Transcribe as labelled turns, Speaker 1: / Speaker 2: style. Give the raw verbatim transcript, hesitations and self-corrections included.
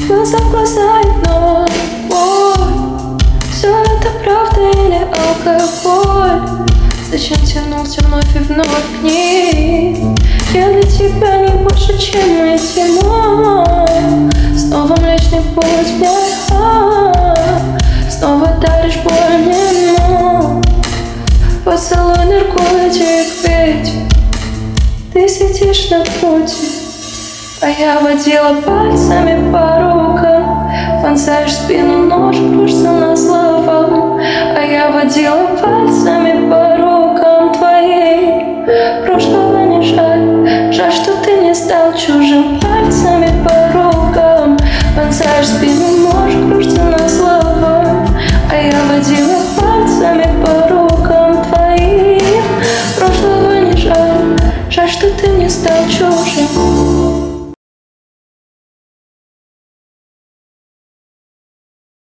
Speaker 1: Глаза в глаза и вновь, ой, все это правда или алкоголь? Зачем тянулся вновь и вновь к ней? Я для тебя не больше, чем эти мой. Снова Млечный Путь мне, а, снова даришь боль мне, но поцелуй наркотик, ведь ты сидишь на пути. А я водила пальцами по рукам, вонзаешь в спину нож, кружится на словах. А я водила пальцами по рукам твоей. Прошлого не жаль, жаль, что ты не стал чужим. Пальцами по рукам вонзаешь в спину